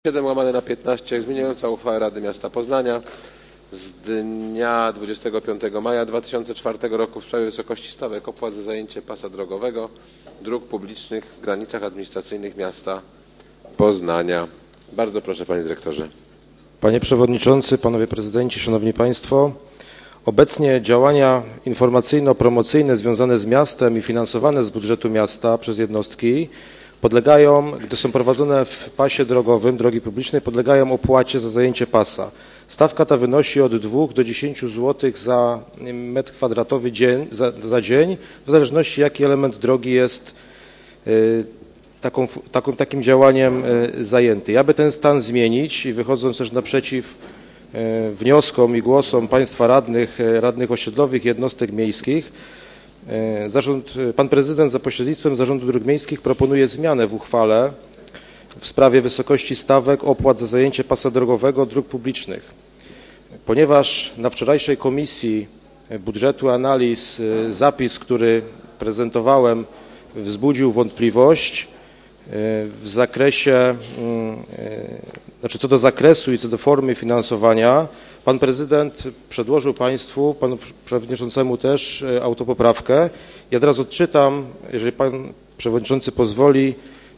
7/15 zmieniająca uchwałę Rady Miasta Poznania z dnia 25 maja 2004 roku w sprawie wysokości stawek opłat za zajęcie pasa drogowego dróg publicznych w granicach administracyjnych miasta Poznania. Bardzo proszę, panie dyrektorze. Panie przewodniczący, panowie prezydenci, szanowni państwo. Obecnie działania informacyjno-promocyjne związane z miastem i finansowane z budżetu miasta przez jednostki podlegają, gdy są prowadzone w pasie drogowym drogi publicznej, podlegają opłacie za zajęcie pasa. Stawka ta wynosi od 2 do 10 zł za metr kwadratowy za dzień, w zależności jaki element drogi jest takim działaniem zajęty. Aby ten stan zmienić i wychodząc też naprzeciw wnioskom i głosom państwa radnych osiedlowych jednostek miejskich, pan prezydent za pośrednictwem Zarządu Dróg Miejskich proponuje zmianę w uchwale w sprawie wysokości stawek opłat za zajęcie pasa drogowego dróg publicznych. Ponieważ na wczorajszej Komisji Budżetu Analiz zapis, który prezentowałem, wzbudził wątpliwość w zakresie, co do zakresu i co do formy finansowania, pan prezydent przedłożył państwu, panu przewodniczącemu też, autopoprawkę. Ja teraz odczytam, jeżeli pan przewodniczący pozwoli,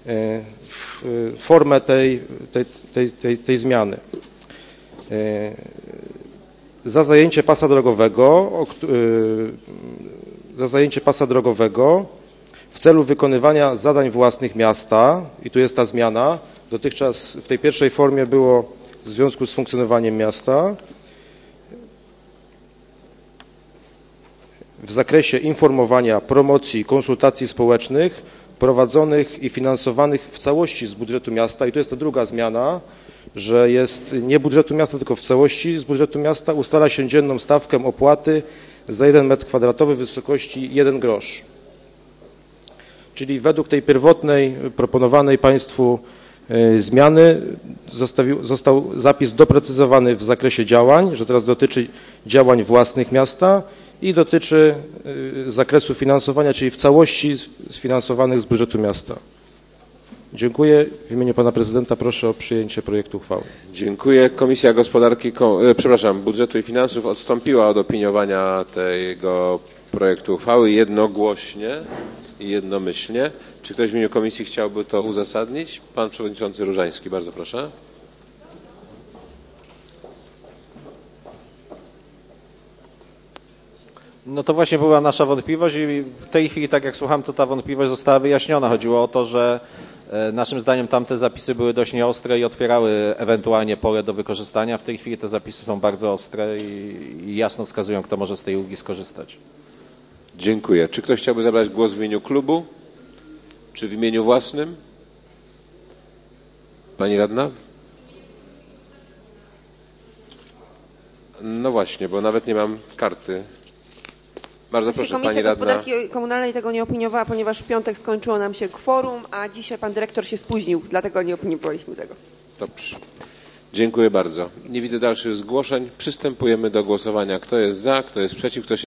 formę tej zmiany. Za zajęcie pasa drogowego w celu wykonywania zadań własnych miasta, i tu jest ta zmiana, dotychczas w tej pierwszej formie było w związku z funkcjonowaniem miasta, w zakresie informowania, promocji i konsultacji społecznych prowadzonych i finansowanych w całości z budżetu miasta, i to jest ta druga zmiana, że jest nie budżetu miasta, tylko w całości z budżetu miasta, ustala się dzienną stawkę opłaty za 1 metr kwadratowy w wysokości 1 grosz. Czyli według tej pierwotnej, proponowanej państwu zmiany został zapis doprecyzowany w zakresie działań, że teraz dotyczy działań własnych miasta i dotyczy zakresu finansowania, czyli w całości sfinansowanych z budżetu miasta. Dziękuję. W imieniu pana prezydenta proszę o przyjęcie projektu uchwały. Dziękuję. Komisja Budżetu i Finansów odstąpiła od opiniowania tego projektu uchwały jednogłośnie i jednomyślnie. Czy ktoś w imieniu komisji chciałby to uzasadnić? Pan przewodniczący Różański, bardzo proszę. No to właśnie była nasza wątpliwość i w tej chwili, tak jak słucham, to ta wątpliwość została wyjaśniona. Chodziło o to, że naszym zdaniem tamte zapisy były dość nieostre i otwierały ewentualnie pole do wykorzystania. W tej chwili te zapisy są bardzo ostre i jasno wskazują, kto może z tej ulgi skorzystać. Dziękuję. Czy ktoś chciałby zabrać głos w imieniu klubu? Czy w imieniu własnym? Pani radna? No właśnie, bo nawet nie mam karty. Bardzo proszę, pani radna. Komisja Gospodarki Komunalnej tego nie opiniowała, ponieważ w piątek skończyło nam się kworum, a dzisiaj pan dyrektor się spóźnił, dlatego nie opiniowaliśmy tego. Dobrze. Dziękuję bardzo. Nie widzę dalszych zgłoszeń. Przystępujemy do głosowania. Kto jest za, kto jest przeciw, kto się